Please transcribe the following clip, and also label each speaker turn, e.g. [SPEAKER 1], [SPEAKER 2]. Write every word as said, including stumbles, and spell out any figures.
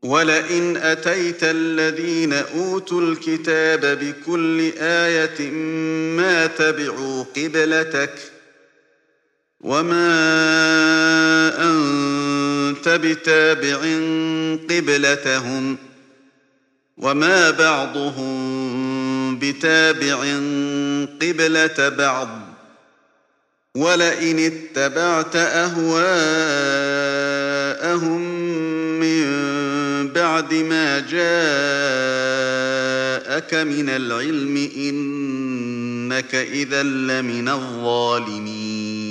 [SPEAKER 1] وَلَئِنْ أَتَيْتَ الَّذِينَ أُوتُوا الْكِتَابَ بِكُلِّ آيَةٍ مَا تَبِعُوا قِبْلَتَكَ وَمَا أَنتَ بِتَابِعٍ قِبْلَتَهُمْ وَمَا بَعْضُهُم بِتَابِعٍ قِبْلَةَ بَعْضٍ وَلَئِنِ اتَّبَعْتَ أَهْوَاءَهُم مِّن بَعْدِ مَا جَاءَكَ مِنَ الْعِلْمِ إِنَّكَ إِذًا لَّمِنَ الظَّالِمِينَ